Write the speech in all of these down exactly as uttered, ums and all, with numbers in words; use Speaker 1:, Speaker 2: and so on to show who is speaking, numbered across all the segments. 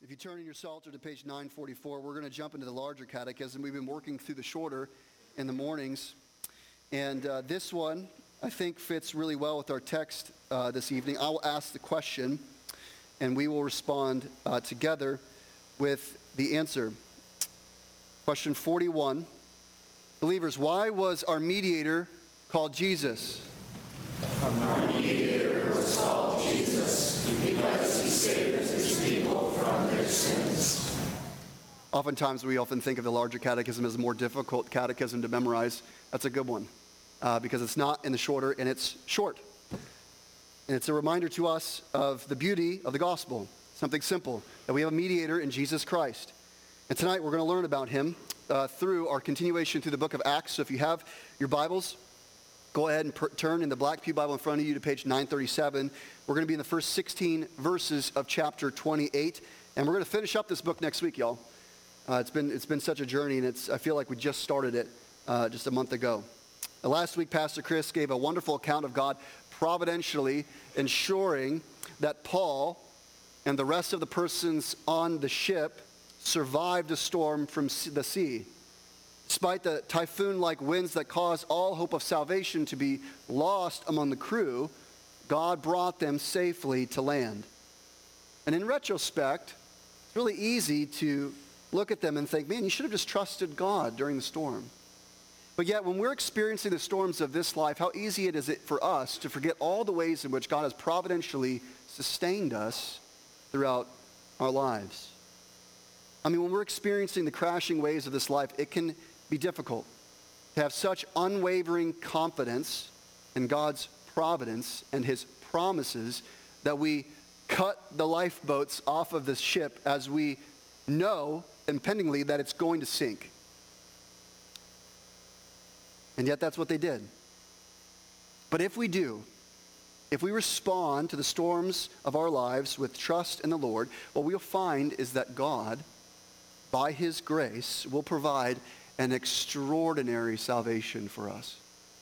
Speaker 1: If you turn in your Psalter to page nine forty-four, we're going to jump into the larger catechism. We've been working through the shorter in the mornings. And uh, this one, I think, fits really well with our text uh, this evening. I will ask the question, and we will respond uh, together with the answer. Question forty-one. Believers, why was our mediator called Jesus?
Speaker 2: Our mediator was called Jesus because he saved his people from their sins.
Speaker 1: Oftentimes we often think of the larger catechism as a more difficult catechism to memorize. That's a good one uh, because it's not in the shorter and it's short. And it's a reminder to us of the beauty of the gospel, something simple, that we have a mediator in Jesus Christ. And tonight we're going to learn about him uh, through our continuation through the book of Acts. So if you have your Bibles, go ahead and per- turn in the Black Pew Bible in front of you to page nine thirty-seven. We're going to be in the first sixteen verses of chapter twenty-eight. And we're going to finish up this book next week, y'all. Uh, it's been it's been such a journey, and it's I feel like we just started it uh, just a month ago. Uh, last week, Pastor Chris gave a wonderful account of God providentially ensuring that Paul and the rest of the persons on the ship survived a storm from the sea. Despite the typhoon-like winds that caused all hope of salvation to be lost among the crew, God brought them safely to land. And in retrospect, it's really easy to look at them and think, man, you should have just trusted God during the storm. But yet, when we're experiencing the storms of this life, how easy it is it for us to forget all the ways in which God has providentially sustained us throughout our lives. I mean, when we're experiencing the crashing waves of this life, it can be difficult to have such unwavering confidence in God's providence and his promises that we cut the lifeboats off of the ship as we know impendingly that it's going to sink. And yet that's what they did. But if we do, if we respond to the storms of our lives with trust in the Lord, what we'll find is that God, by his grace, will provide an extraordinary salvation for us.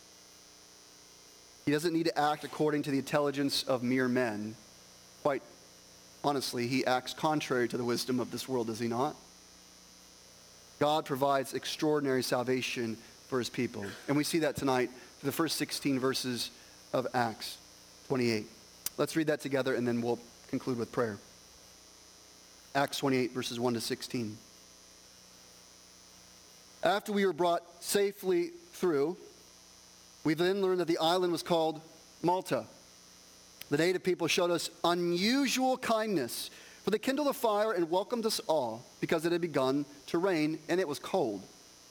Speaker 1: He doesn't need to act according to the intelligence of mere men. Quite honestly, he acts contrary to the wisdom of this world, does he not? God provides extraordinary salvation for his people. And we see that tonight through the first sixteen verses of Acts twenty-eight. Let's read that together and then we'll conclude with prayer. Acts twenty-eight, verses one to sixteen. After we were brought safely through, we then learned that the island was called Malta. The native people showed us unusual kindness, for they kindled a fire and welcomed us all because it had begun to rain and it was cold.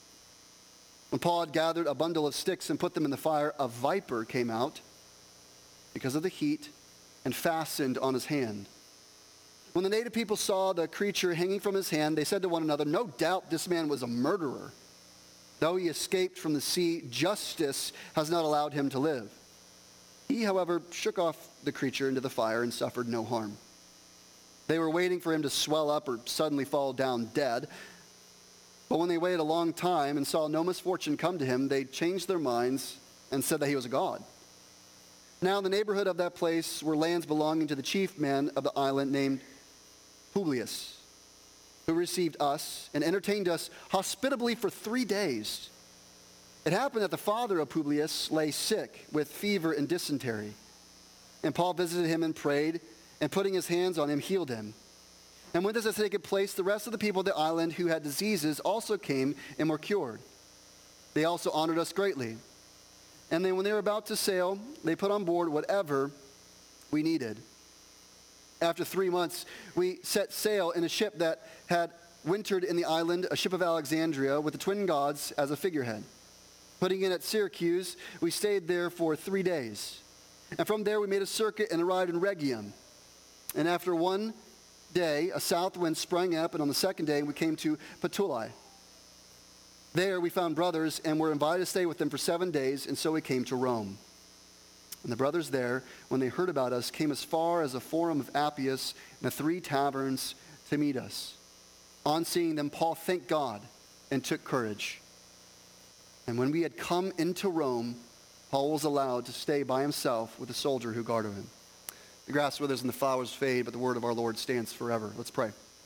Speaker 1: When Paul had gathered a bundle of sticks and put them in the fire, a viper came out because of the heat and fastened on his hand. When the native people saw the creature hanging from his hand, they said to one another, "No doubt this man was a murderer. Though he escaped from the sea, justice has not allowed him to live." He, however, shook off the creature into the fire and suffered no harm. They were waiting for him to swell up or suddenly fall down dead. But when they waited a long time and saw no misfortune come to him, they changed their minds and said that he was a god. Now in the neighborhood of that place were lands belonging to the chief man of the island named Publius, who received us and entertained us hospitably for three days. It happened that the father of Publius lay sick with fever and dysentery. And Paul visited him and prayed, and putting his hands on him, healed him. And when this had taken place, the rest of the people of the island who had diseases also came and were cured. They also honored us greatly. And then when they were about to sail, they put on board whatever we needed. After three months, we set sail in a ship that had wintered in the island, a ship of Alexandria, with the twin gods as a figurehead. Putting in at Syracuse, we stayed there for three days. And from there we made a circuit and arrived in Rhegium. And after one day, a south wind sprang up, and on the second day we came to Puteoli. There we found brothers and were invited to stay with them for seven days, and so we came to Rome. And the brothers there, when they heard about us, came as far as the Forum of Appius and the Three Taverns to meet us. On seeing them, Paul thanked God and took courage. And when we had come into Rome, Paul was allowed to stay by himself with a soldier who guarded him. The grass withers and the flowers fade, but the word of our Lord stands forever. Let's pray.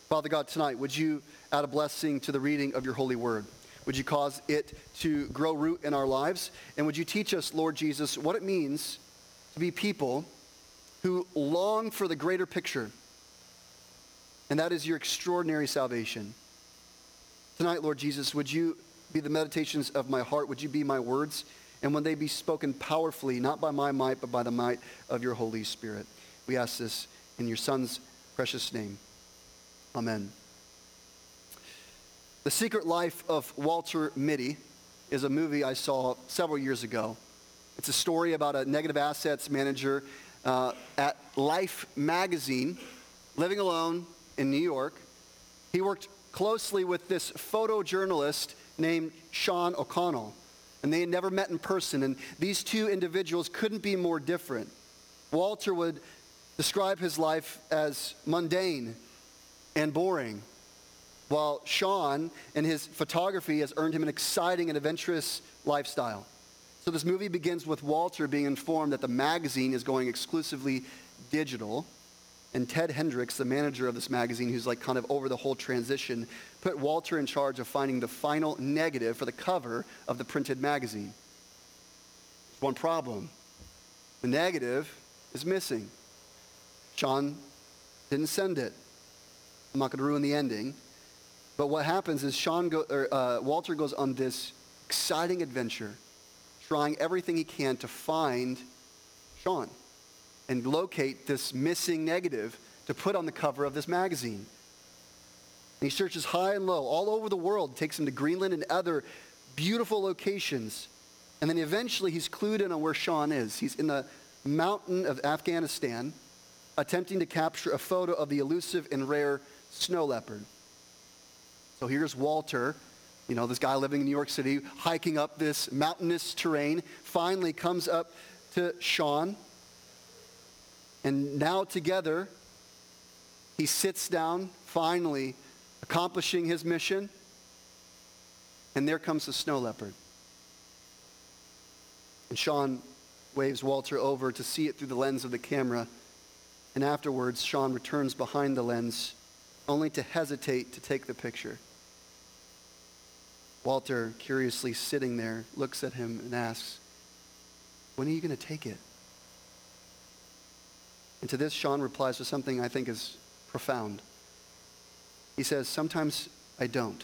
Speaker 1: Father God, tonight, would you add a blessing to the reading of your holy word? Would you cause it to grow root in our lives? And would you teach us, Lord Jesus, what it means to be people who long for the greater picture, and that is your extraordinary salvation. Tonight, Lord Jesus, would you be the meditations of my heart? Would you be my words? And when they be spoken powerfully, not by my might, but by the might of your Holy Spirit. We ask this in your Son's precious name. Amen. The Secret Life of Walter Mitty is a movie I saw several years ago. It's a story about a negative assets manager uh, at Life magazine, living alone in New York. He worked closely with this photojournalist named Sean O'Connell, and they had never met in person, and these two individuals couldn't be more different. Walter would describe his life as mundane and boring, while Sean and his photography has earned him an exciting and adventurous lifestyle. So this movie begins with Walter being informed that the magazine is going exclusively digital, and Ted Hendricks, the manager of this magazine, who's like kind of over the whole transition, put Walter in charge of finding the final negative for the cover of the printed magazine. One problem: the negative is missing. Sean didn't send it. I'm not going to ruin the ending. But what happens is Sean go, or, uh, Walter goes on this exciting adventure, trying everything he can to find Sean and locate this missing negative to put on the cover of this magazine. And he searches high and low all over the world, takes him to Greenland and other beautiful locations. And then eventually he's clued in on where Sean is. He's in the mountain of Afghanistan, attempting to capture a photo of the elusive and rare snow leopard. So here's Walter, you know, this guy living in New York City, hiking up this mountainous terrain, finally comes up to Sean. And now together, he sits down, finally accomplishing his mission. And there comes the snow leopard. And Sean waves Walter over to see it through the lens of the camera. And afterwards, Sean returns behind the lens, only to hesitate to take the picture. Walter, curiously sitting there, looks at him and asks, "When are you going to take it?" And to this, Sean replies with something I think is profound. He says, "Sometimes I don't.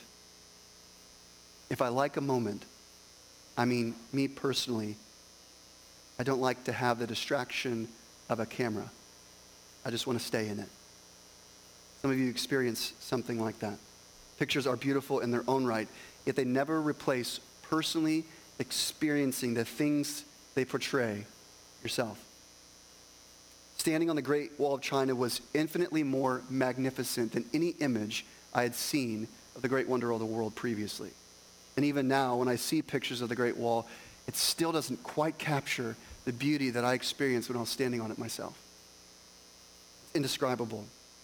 Speaker 1: If I like a moment, I mean me personally, I don't like to have the distraction of a camera. I just want to stay in it." Some of you experience something like that. Pictures are beautiful in their own right, yet they never replace personally experiencing the things they portray yourself. Standing on the Great Wall of China was infinitely more magnificent than any image I had seen of the great wonder of the world previously. And even now, when I see pictures of the Great Wall, it still doesn't quite capture the beauty that I experienced when I was standing on it myself. It's indescribable.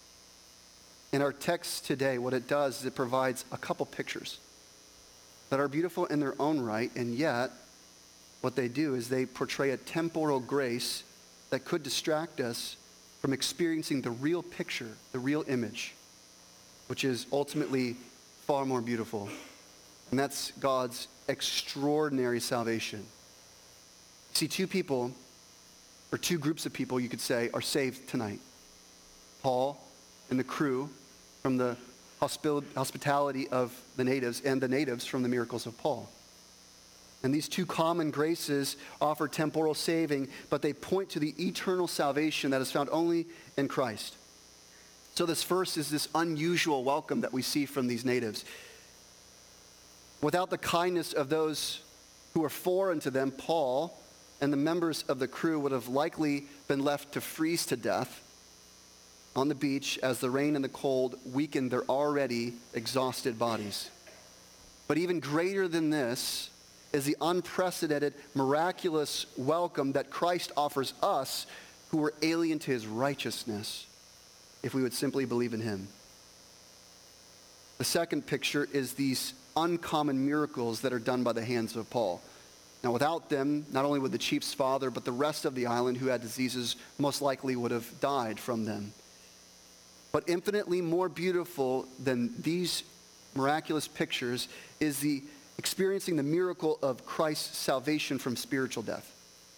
Speaker 1: In our text today, what it does is it provides a couple pictures that are beautiful in their own right, and yet what they do is they portray a temporal grace that could distract us from experiencing the real picture, the real image, which is ultimately far more beautiful. And that's God's extraordinary salvation. See, two people, or two groups of people, you could say, are saved tonight. Paul and the crew from the hospitality of the natives, and the natives from the miracles of Paul. And these two common graces offer temporal saving, but they point to the eternal salvation that is found only in Christ. So this first is this unusual welcome that we see from these natives. Without the kindness of those who were foreign to them, Paul and the members of the crew would have likely been left to freeze to death on the beach as the rain and the cold weakened their already exhausted bodies. But even greater than this is the unprecedented, miraculous welcome that Christ offers us who were alien to his righteousness, if we would simply believe in him. The second picture is these uncommon miracles that are done by the hands of Paul. Now, without them, not only would the chief's father, but the rest of the island who had diseases most likely would have died from them. But infinitely more beautiful than these miraculous pictures is the experiencing the miracle of Christ's salvation from spiritual death.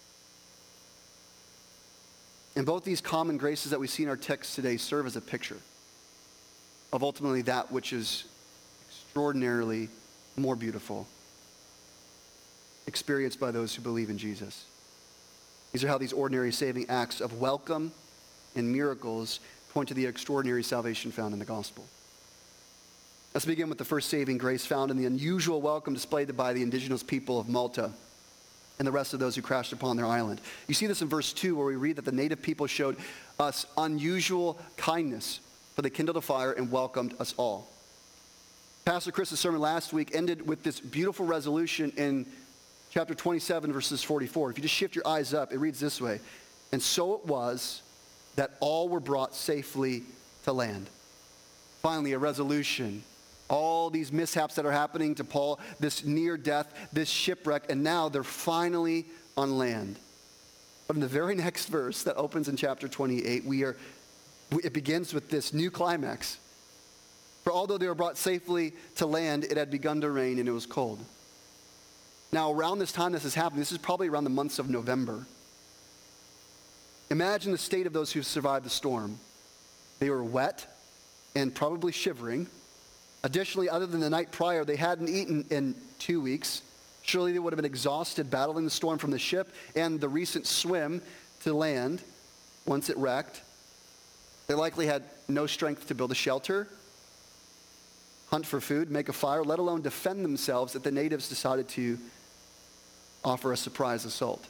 Speaker 1: And both these common graces that we see in our text today serve as a picture of ultimately that which is extraordinarily more beautiful, experienced by those who believe in Jesus. These are how these ordinary saving acts of welcome and miracles point to the extraordinary salvation found in the gospel. Let's begin with the first saving grace found in the unusual welcome displayed by the indigenous people of Malta and the rest of those who crashed upon their island. You see this in verse two, where we read that the native people showed us unusual kindness, for they kindled a fire and welcomed us all. Pastor Chris's sermon last week ended with this beautiful resolution in chapter twenty-seven, verses forty-four. If you just shift your eyes up, it reads this way: "And so it was that all were brought safely to land." Finally, a resolution. All these mishaps that are happening to Paul, this near death, this shipwreck, and now they're finally on land. But in the very next verse that opens in chapter twenty-eight, we are, it begins with this new climax. "For although they were brought safely to land, it had begun to rain and it was cold." Now, around this time this is happening, this is probably around the months of November. Imagine the state of those who survived the storm. They were wet and probably shivering. Additionally, other than the night prior, they hadn't eaten in two weeks. Surely they would have been exhausted battling the storm from the ship and the recent swim to land once it wrecked. They likely had no strength to build a shelter, hunt for food, make a fire, let alone defend themselves if the natives decided to offer a surprise assault.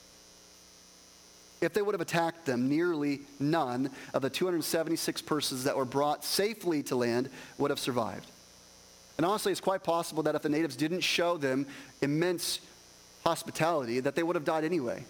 Speaker 1: If they would have attacked them, nearly none of the two hundred seventy-six persons that were brought safely to land would have survived. And honestly, it's quite possible that if the natives didn't show them immense hospitality, that they would have died anyway.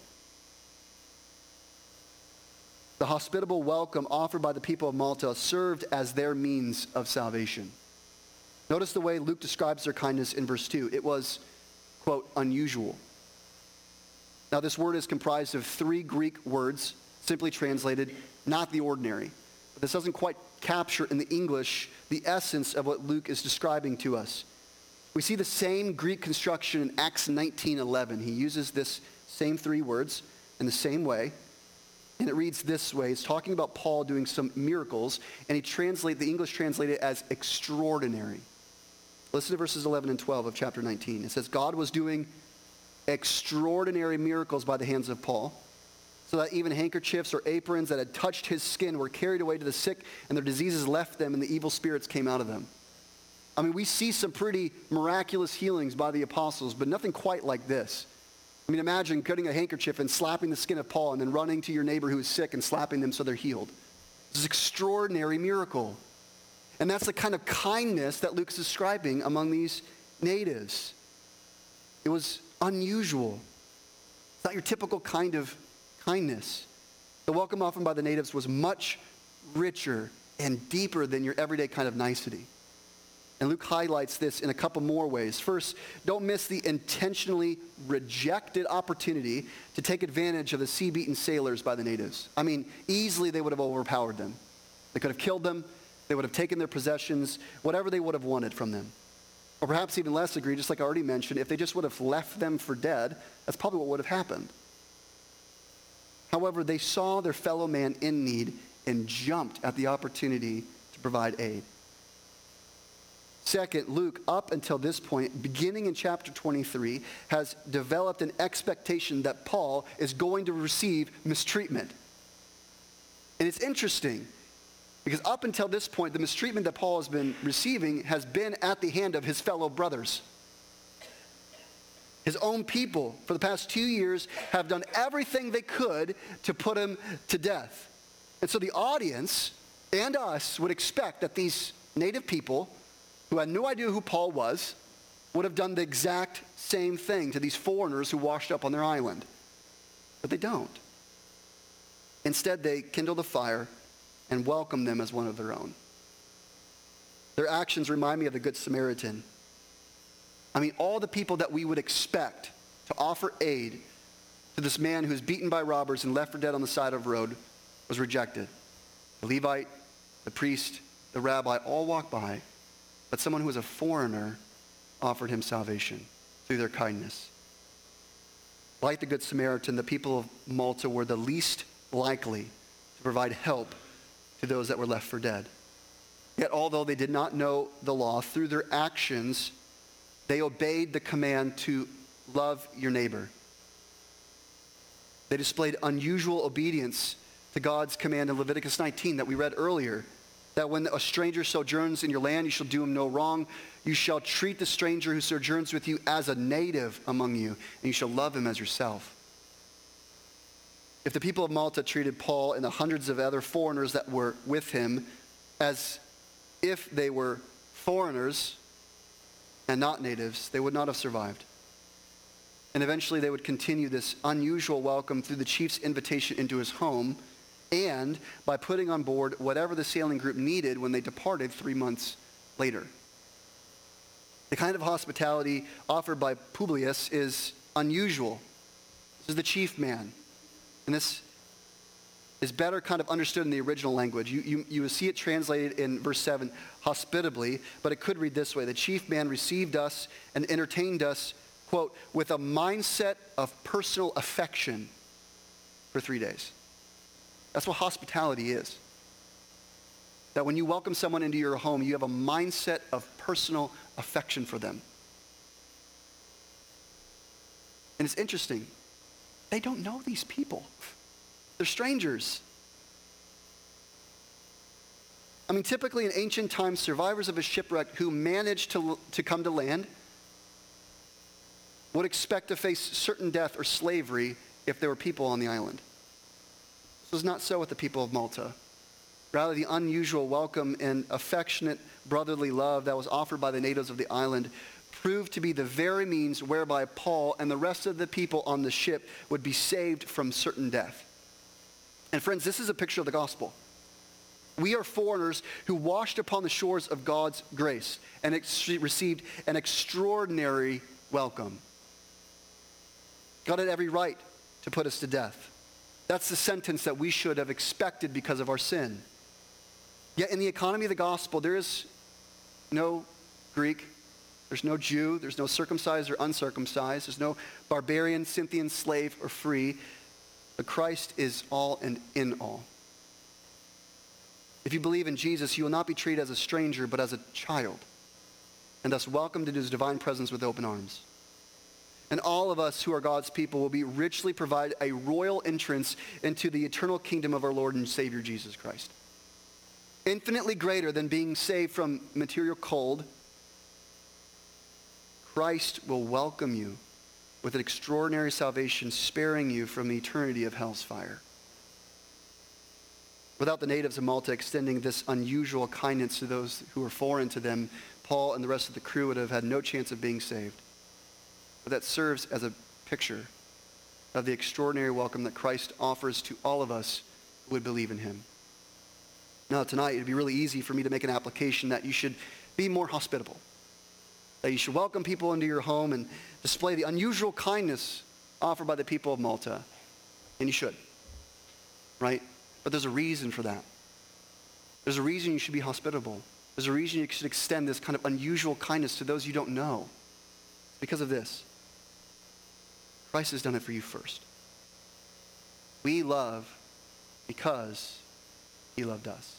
Speaker 1: The hospitable welcome offered by the people of Malta served as their means of salvation. Notice the way Luke describes their kindness in verse two. It was, quote, unusual. Now, this word is comprised of three Greek words, simply translated, not the ordinary. But this doesn't quite capture in the English the essence of what Luke is describing to us. We see the same Greek construction in Acts nineteen eleven. He uses this same three words in the same way. And it reads this way. It's talking about Paul doing some miracles, and he translate the English translated as extraordinary. Listen to verses eleven and twelve of chapter nineteen. It says, "God was doing extraordinary miracles by the hands of Paul, so that even handkerchiefs or aprons that had touched his skin were carried away to the sick, and their diseases left them, and the evil spirits came out of them." I mean, we see some pretty miraculous healings by the apostles, but nothing quite like this. I mean, imagine cutting a handkerchief and slapping the skin of Paul and then running to your neighbor who is sick and slapping them so they're healed. This is an extraordinary miracle. And that's the kind of kindness that Luke's describing among these natives. It was unusual. It's not your typical kind of kindness. The welcome offered by the natives was much richer and deeper than your everyday kind of nicety. And Luke highlights this in a couple more ways. First, don't miss the intentionally rejected opportunity to take advantage of the sea-beaten sailors by the natives. I mean, easily they would have overpowered them. They could have killed them. They would have taken their possessions, whatever they would have wanted from them. Or perhaps even less egregious, like I already mentioned, if they just would have left them for dead, that's probably what would have happened. However, they saw their fellow man in need and jumped at the opportunity to provide aid. Second, Luke, up until this point, beginning in chapter twenty-three, has developed an expectation that Paul is going to receive mistreatment. And it's interesting, because up until this point, the mistreatment that Paul has been receiving has been at the hand of his fellow brothers. His own people, for the past two years, have done everything they could to put him to death. And so the audience and us would expect that these native people, who had no idea who Paul was, would have done the exact same thing to these foreigners who washed up on their island. But they don't. Instead, they kindled a fire and welcomed them as one of their own. Their actions remind me of the Good Samaritan. I mean, all the people that we would expect to offer aid to this man who was beaten by robbers and left for dead on the side of the road was rejected. The Levite, the priest, the rabbi all walked by, but someone who was a foreigner offered him salvation through their kindness. Like the Good Samaritan, the people of Malta were the least likely to provide help to those that were left for dead. Yet although they did not know the law, through their actions, they obeyed the command to love your neighbor. They displayed unusual obedience to God's command in Leviticus nineteen that we read earlier, that when a stranger sojourns in your land, you shall do him no wrong. You shall treat the stranger who sojourns with you as a native among you, and you shall love him as yourself. If the people of Malta treated Paul and the hundreds of other foreigners that were with him as if they were foreigners and not natives, they would not have survived. And eventually they would continue this unusual welcome through the chief's invitation into his home and by putting on board whatever the sailing group needed when they departed three months later. The kind of hospitality offered by Publius is unusual. This is the chief man. And this is better kind of understood in the original language. You, you, you will see it translated in verse seven, hospitably, but it could read this way. The chief man received us and entertained us, quote, with a mindset of personal affection for three days. That's what hospitality is. That when you welcome someone into your home, you have a mindset of personal affection for them. And it's interesting. They don't know these people. They're strangers. I mean, typically in ancient times, survivors of a shipwreck who managed to, to come to land would expect to face certain death or slavery if there were people on the island. This was not so with the people of Malta. Rather, the unusual welcome and affectionate brotherly love that was offered by the natives of the island proved to be the very means whereby Paul and the rest of the people on the ship would be saved from certain death. And friends, this is a picture of the gospel. We are foreigners who washed upon the shores of God's grace and ex- received an extraordinary welcome. God had every right to put us to death. That's the sentence that we should have expected because of our sin. Yet in the economy of the gospel, there is no Greek, there's no Jew, there's no circumcised or uncircumcised, there's no barbarian, Scythian, slave, or free, but Christ is all and in all. If you believe in Jesus, you will not be treated as a stranger, but as a child, and thus welcomed into his divine presence with open arms. And all of us who are God's people will be richly provided a royal entrance into the eternal kingdom of our Lord and Savior Jesus Christ. Infinitely greater than being saved from material cold, Christ will welcome you with an extraordinary salvation, sparing you from the eternity of hell's fire. Without the natives of Malta extending this unusual kindness to those who were foreign to them, Paul and the rest of the crew would have had no chance of being saved. But that serves as a picture of the extraordinary welcome that Christ offers to all of us who would believe in him. Now tonight, it'd be really easy for me to make an application that you should be more hospitable, that you should welcome people into your home and display the unusual kindness offered by the people of Malta. And you should, right? But there's a reason for that. There's a reason you should be hospitable. There's a reason you should extend this kind of unusual kindness to those you don't know. Because of this. Christ has done it for you first. We love because he loved us.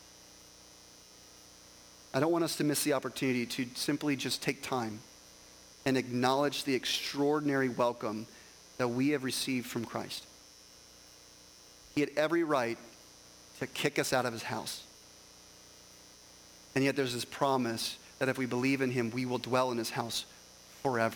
Speaker 1: I don't want us to miss the opportunity to simply just take time and acknowledge the extraordinary welcome that we have received from Christ. He had every right to kick us out of his house. And yet there's this promise that if we believe in him, we will dwell in his house forever.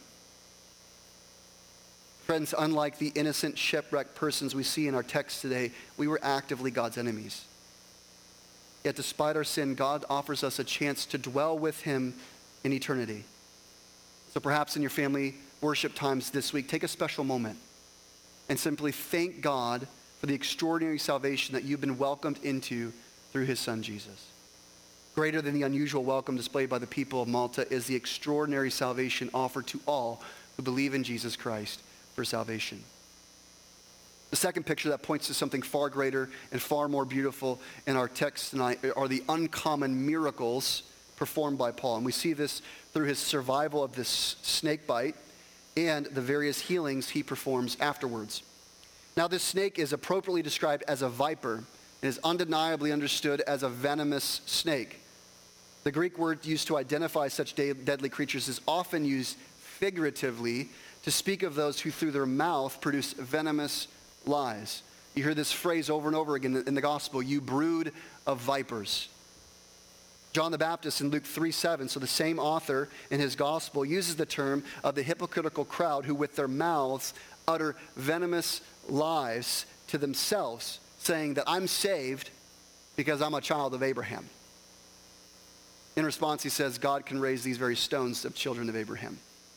Speaker 1: Friends, unlike the innocent shipwrecked persons we see in our text today, we were actively God's enemies. Yet despite our sin, God offers us a chance to dwell with him in eternity. So perhaps in your family worship times this week, take a special moment and simply thank God for the extraordinary salvation that you've been welcomed into through his son Jesus. Greater than the unusual welcome displayed by the people of Malta is the extraordinary salvation offered to all who believe in Jesus Christ for salvation. The second picture that points to something far greater and far more beautiful in our text tonight are the uncommon miracles performed by Paul. And we see this through his survival of this snake bite and the various healings he performs afterwards. Now, this snake is appropriately described as a viper and is undeniably understood as a venomous snake. The Greek word used to identify such de- deadly creatures is often used figuratively to speak of those who through their mouth produce venomous lies. You hear this phrase over and over again in the gospel, you brood of vipers. John the Baptist in Luke three seven, so the same author in his gospel uses the term of the hypocritical crowd who with their mouths utter venomous lies to themselves, saying that I'm saved because I'm a child of Abraham. In response, he says, God can raise these very stones of children of Abraham.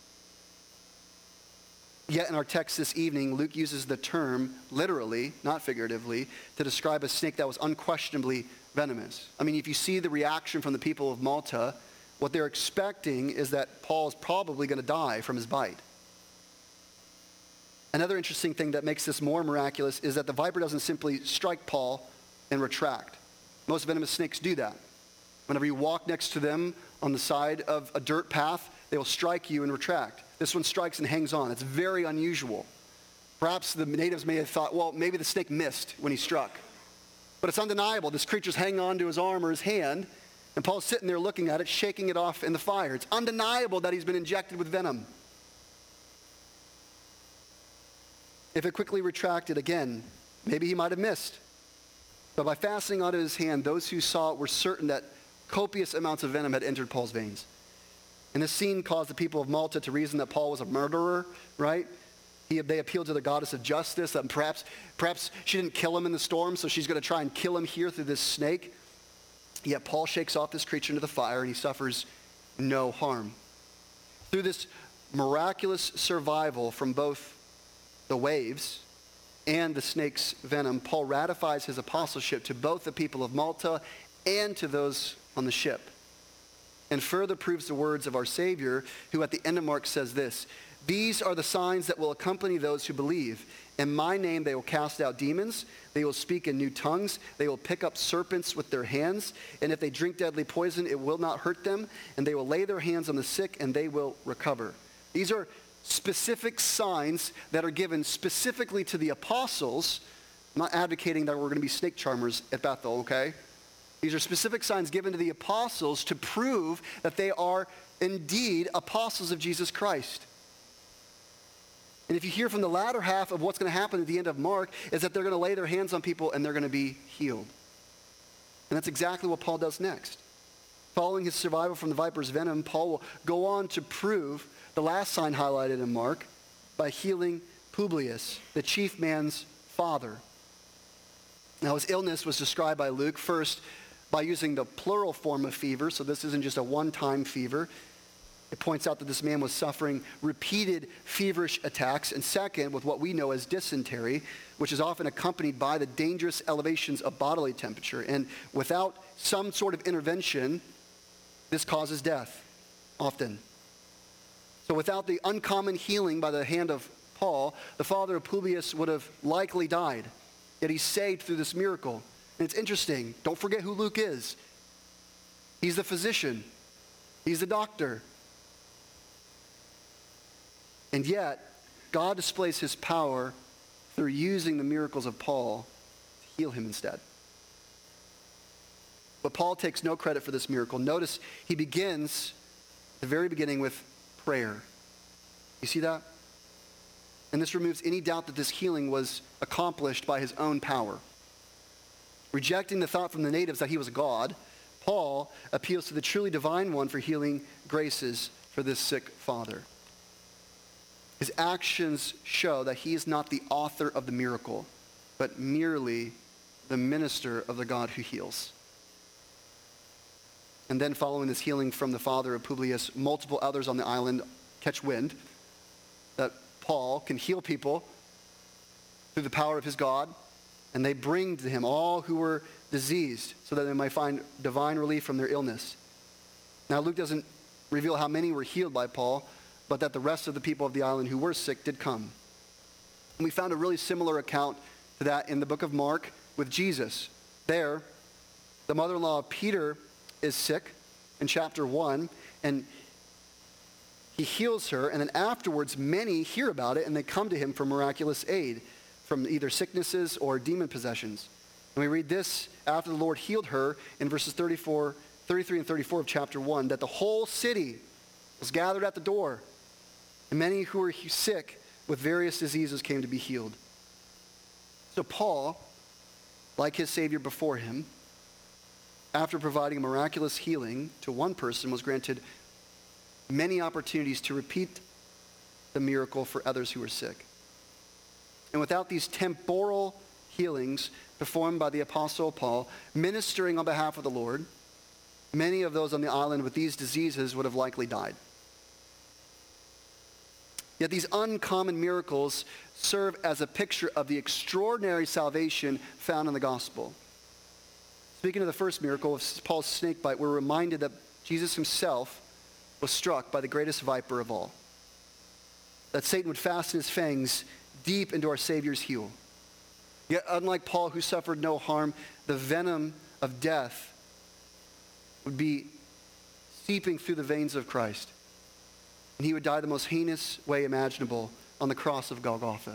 Speaker 1: Yet in our text this evening, Luke uses the term literally, not figuratively, to describe a snake that was unquestionably venomous. I mean, if you see the reaction from the people of Malta, what they're expecting is that Paul is probably going to die from his bite. Another interesting thing that makes this more miraculous is that the viper doesn't simply strike Paul and retract. Most venomous snakes do that. Whenever you walk next to them on the side of a dirt path, they will strike you and retract. This one strikes and hangs on. It's very unusual. Perhaps the natives may have thought, well, maybe the snake missed when he struck. But it's undeniable. This creature's hanging on to his arm or his hand, and Paul's sitting there looking at it, shaking it off in the fire. It's undeniable that he's been injected with venom. If it quickly retracted again, maybe he might have missed. But by fastening onto his hand, those who saw it were certain that copious amounts of venom had entered Paul's veins. And this scene caused the people of Malta to reason that Paul was a murderer, right? He, they appealed to the goddess of justice, that perhaps, perhaps she didn't kill him in the storm, so she's going to try and kill him here through this snake. Yet Paul shakes off this creature into the fire, and he suffers no harm. Through this miraculous survival from both the waves and the snake's venom, Paul ratifies his apostleship to both the people of Malta and to those on the ship. And further proves the words of our Savior, who at the end of Mark says this, these are the signs that will accompany those who believe. In my name they will cast out demons, they will speak in new tongues, they will pick up serpents with their hands, and if they drink deadly poison, it will not hurt them, and they will lay their hands on the sick, and they will recover. These are specific signs that are given specifically to the apostles. I'm not advocating that we're going to be snake charmers at Bethel, okay? These are specific signs given to the apostles to prove that they are indeed apostles of Jesus Christ. And if you hear from the latter half of what's going to happen at the end of Mark, is that they're going to lay their hands on people and they're going to be healed. And that's exactly what Paul does next. Following his survival from the viper's venom, Paul will go on to prove the last sign highlighted in Mark by healing Publius, the chief man's father. Now, his illness was described by Luke first by using the plural form of fever, so this isn't just a one-time fever. It points out that this man was suffering repeated feverish attacks, and second, with what we know as dysentery, which is often accompanied by the dangerous elevations of bodily temperature. And without some sort of intervention, this causes death, often. So without the uncommon healing by the hand of Paul, the father of Publius would have likely died. Yet he's saved through this miracle. And it's interesting. Don't forget who Luke is. He's the physician. He's the doctor. And yet, God displays his power through using the miracles of Paul to heal him instead. But Paul takes no credit for this miracle. Notice he begins at the very beginning with prayer. You see that? And this removes any doubt that this healing was accomplished by his own power. Rejecting the thought from the natives that he was God, Paul appeals to the truly divine one for healing graces for this sick father. His actions show that he is not the author of the miracle, but merely the minister of the God who heals. And then following this healing from the father of Publius, multiple others on the island catch wind that Paul can heal people through the power of his God, and they bring to him all who were diseased so that they might find divine relief from their illness. Now, Luke doesn't reveal how many were healed by Paul, but that the rest of the people of the island who were sick did come. And we found a really similar account to that in the book of Mark with Jesus. There, the mother-in-law of Peter is sick in chapter one, and he heals her, and then afterwards many hear about it and they come to him for miraculous aid from either sicknesses or demon possessions. And we read this after the Lord healed her in verses thirty-four, thirty-three and thirty-four of chapter one, that the whole city was gathered at the door, and many who were sick with various diseases came to be healed. So Paul, like his Savior before him, after providing a miraculous healing to one person, was granted many opportunities to repeat the miracle for others who were sick. And without these temporal healings performed by the Apostle Paul, ministering on behalf of the Lord, many of those on the island with these diseases would have likely died. Yet these uncommon miracles serve as a picture of the extraordinary salvation found in the gospel. Speaking of the first miracle of Paul's snake bite, we're reminded that Jesus himself was struck by the greatest viper of all. That Satan would fasten his fangs deep into our Savior's heel. Yet unlike Paul, who suffered no harm, the venom of death would be seeping through the veins of Christ. And he would die the most heinous way imaginable on the cross of Golgotha.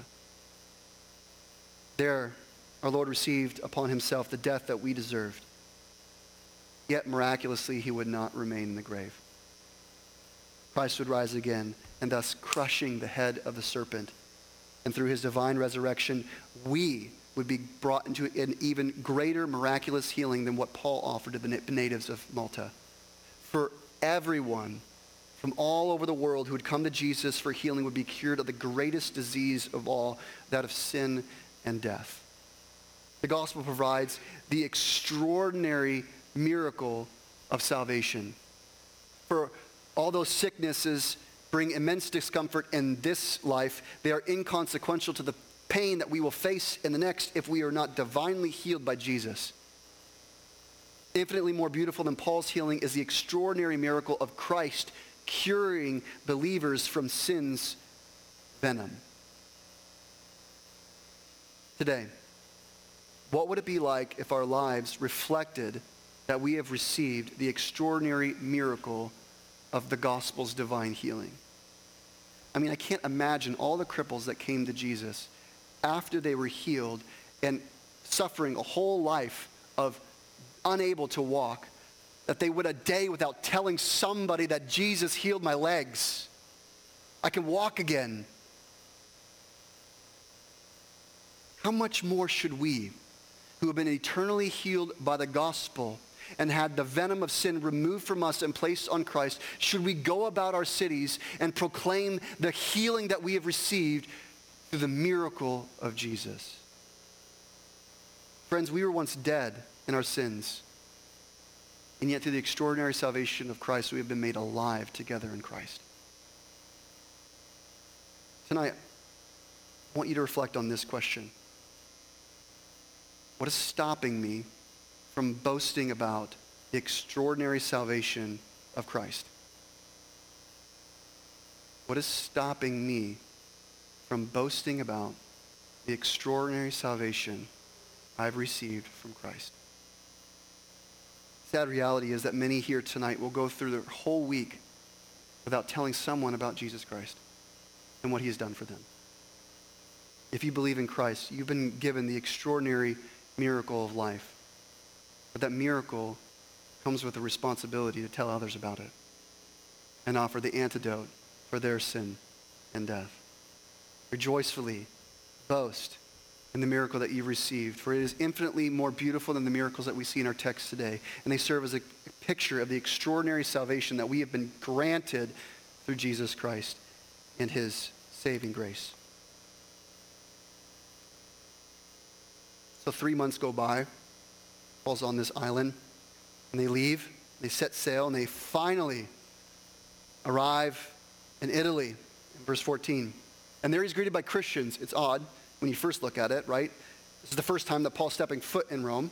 Speaker 1: There, our Lord received upon himself the death that we deserved. Yet miraculously, he would not remain in the grave. Christ would rise again, and thus crushing the head of the serpent. And through his divine resurrection, we would be brought into an even greater miraculous healing than what Paul offered to the natives of Malta. For everyone from all over the world who would come to Jesus for healing would be cured of the greatest disease of all, that of sin and death. The gospel provides the extraordinary miracle of salvation. For although sicknesses bring immense discomfort in this life, they are inconsequential to the pain that we will face in the next if we are not divinely healed by Jesus. Infinitely more beautiful than Paul's healing is the extraordinary miracle of Christ curing believers from sin's venom. Today, what would it be like if our lives reflected that we have received the extraordinary miracle of the gospel's divine healing? I mean, I can't imagine all the cripples that came to Jesus after they were healed and suffering a whole life of unable to walk, that they went a day without telling somebody that Jesus healed my legs. I can walk again. How much more should we, who have been eternally healed by the gospel and had the venom of sin removed from us and placed on Christ, should we go about our cities and proclaim the healing that we have received through the miracle of Jesus? Friends, we were once dead in our sins, and yet through the extraordinary salvation of Christ, we have been made alive together in Christ. Tonight, I want you to reflect on this question. What is stopping me from boasting about the extraordinary salvation of Christ? What is stopping me from boasting about the extraordinary salvation I've received from Christ? Sad reality is that many here tonight will go through their whole week without telling someone about Jesus Christ and what he has done for them. If you believe in Christ, you've been given the extraordinary miracle of life. But that miracle comes with a responsibility to tell others about it and offer the antidote for their sin and death. Rejoicefully boast in the miracle that you've received, for it is infinitely more beautiful than the miracles that we see in our text today, and they serve as a picture of the extraordinary salvation that we have been granted through Jesus Christ and his saving grace. So three months go by. Paul's on this island, and they leave. They set sail, and they finally arrive in Italy, in verse fourteen. And there he's greeted by Christians. It's odd when you first look at it, right? This is the first time that Paul's stepping foot in Rome.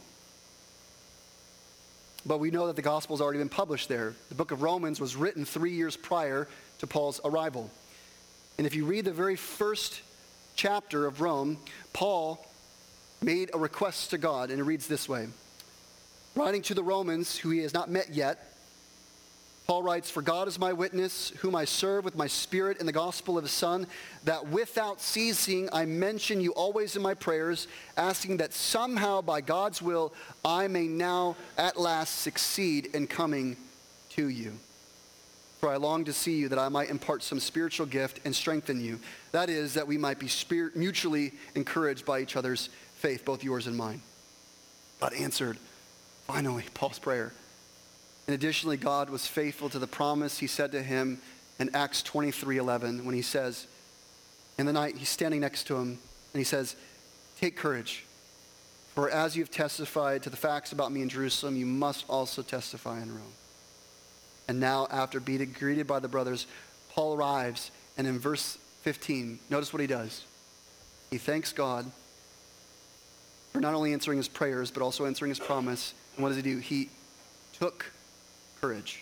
Speaker 1: But we know that the gospel's already been published there. The book of Romans was written three years prior to Paul's arrival. And if you read the very first chapter of Rome, Paul made a request to God, and it reads this way. Writing to the Romans, who he has not met yet, Paul writes, "For God is my witness, whom I serve with my spirit in the gospel of his Son, that without ceasing I mention you always in my prayers, asking that somehow by God's will I may now at last succeed in coming to you. For I long to see you, that I might impart some spiritual gift and strengthen you. That is, that we might be spirit, mutually encouraged by each other's faith, both yours and mine." God answered, finally, Paul's prayer. And additionally, God was faithful to the promise he said to him in Acts twenty-three eleven, when he says, in the night, he's standing next to him, and he says, "Take courage, for as you've testified to the facts about me in Jerusalem, you must also testify in Rome." And now, after being greeted by the brothers, Paul arrives, and in verse fifteen, notice what he does. He thanks God for not only answering his prayers, but also answering his promise. And what does he do? He took courage.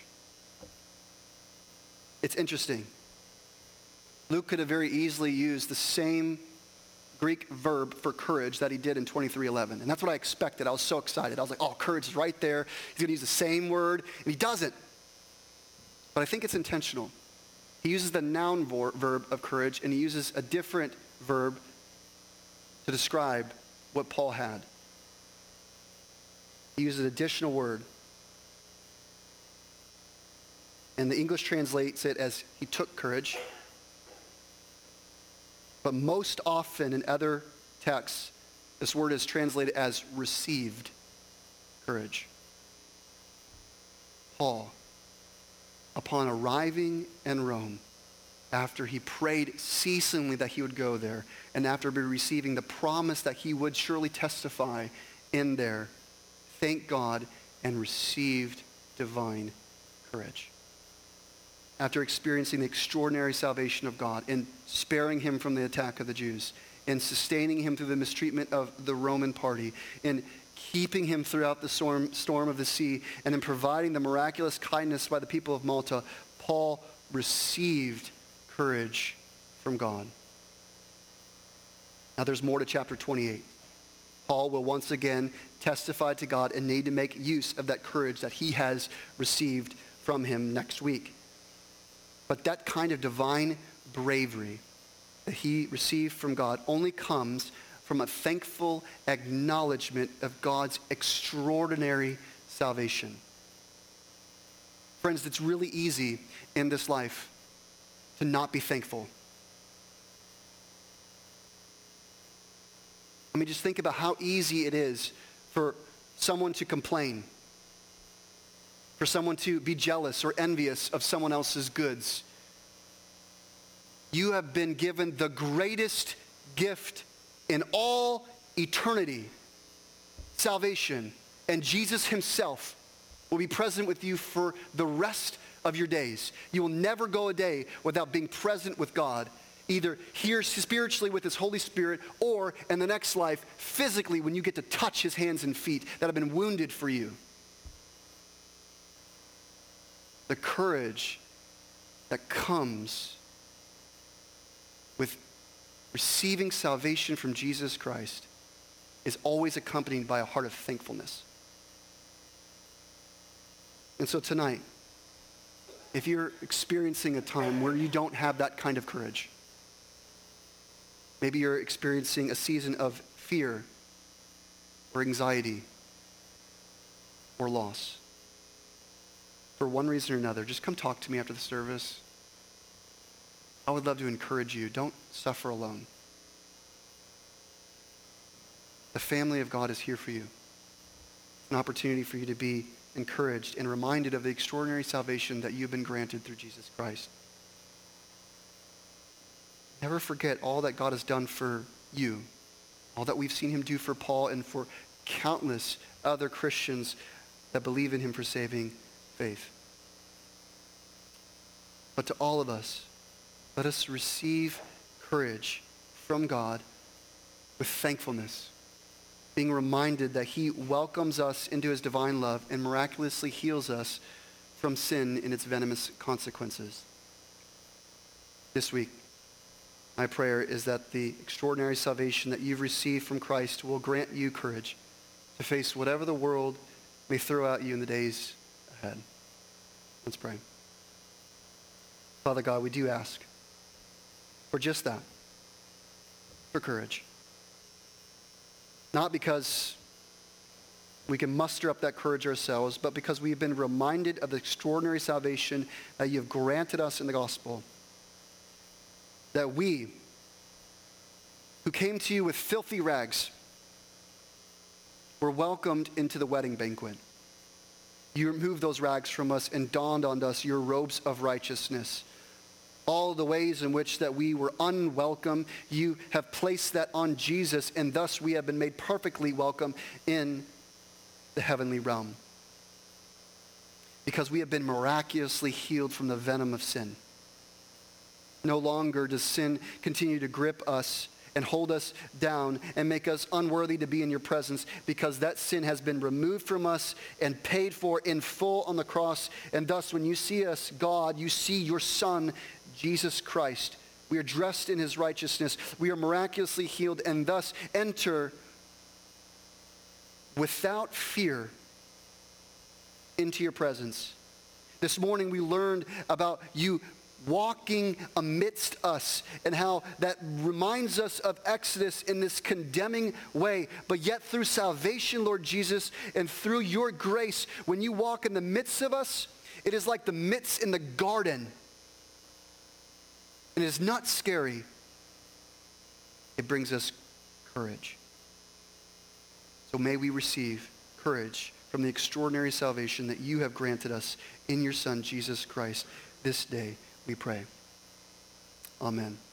Speaker 1: It's interesting. Luke could have very easily used the same Greek verb for courage that he did in twenty-three eleven. And that's what I expected. I was so excited. I was like, oh, courage is right there. He's going to use the same word. And he doesn't. But I think it's intentional. He uses the noun vor- verb of courage, and he uses a different verb to describe what Paul had. He uses an additional word. And the English translates it as he took courage. But most often in other texts, this word is translated as received courage. Paul, upon arriving in Rome, after he prayed ceasingly that he would go there, and after receiving the promise that he would surely testify in there, thanked God and received divine courage. After experiencing the extraordinary salvation of God and sparing him from the attack of the Jews, and sustaining him through the mistreatment of the Roman party, and keeping him throughout the storm, storm of the sea, and in providing the miraculous kindness by the people of Malta, Paul received courage from God. Now there's more to chapter twenty-eight. Paul will once again testify to God and need to make use of that courage that he has received from him next week. But that kind of divine bravery that he received from God only comes from a thankful acknowledgement of God's extraordinary salvation. Friends, it's really easy in this life to not be thankful. I mean, just think about how easy it is for someone to complain, for someone to be jealous or envious of someone else's goods. You have been given the greatest gift in all eternity, salvation, and Jesus himself will be present with you for the rest of your days. You will never go a day without being present with God, either here spiritually with his Holy Spirit, or in the next life physically when you get to touch his hands and feet that have been wounded for you. The courage that comes with receiving salvation from Jesus Christ is always accompanied by a heart of thankfulness. And so tonight, if you're experiencing a time where you don't have that kind of courage, maybe you're experiencing a season of fear or anxiety or loss, for one reason or another, just come talk to me after the service. I would love to encourage you. Don't suffer alone. The family of God is here for you. An opportunity for you to be encouraged and reminded of the extraordinary salvation that you've been granted through Jesus Christ. Never forget all that God has done for you, all that we've seen him do for Paul and for countless other Christians that believe in him for saving faith. But to all of us, let us receive courage from God with thankfulness, being reminded that he welcomes us into his divine love and miraculously heals us from sin and its venomous consequences. This week, My prayer is that the extraordinary salvation that you've received from Christ will grant you courage to face whatever the world may throw at you in the days ahead. Let's pray. Father God, we do ask for just that, for courage. Not because we can muster up that courage ourselves, but because we've been reminded of the extraordinary salvation that you've granted us in the gospel. That we, who came to you with filthy rags, were welcomed into the wedding banquet. You removed those rags from us and donned on us your robes of righteousness. All the ways in which that we were unwelcome, you have placed that on Jesus, and thus we have been made perfectly welcome in the heavenly realm. Because we have been miraculously healed from the venom of sin. No longer does sin continue to grip us and hold us down and make us unworthy to be in your presence, because that sin has been removed from us and paid for in full on the cross. And thus, when you see us, God, you see your Son, Jesus Christ. We are dressed in his righteousness. We are miraculously healed and thus enter without fear into your presence. This morning we learned about you walking amidst us and how that reminds us of Exodus in this condemning way. But yet through salvation, Lord Jesus, and through your grace, when you walk in the midst of us, it is like the midst in the garden. And it is not scary. It brings us courage. So may we receive courage from the extraordinary salvation that you have granted us in your Son, Jesus Christ, this day. We pray. Amen.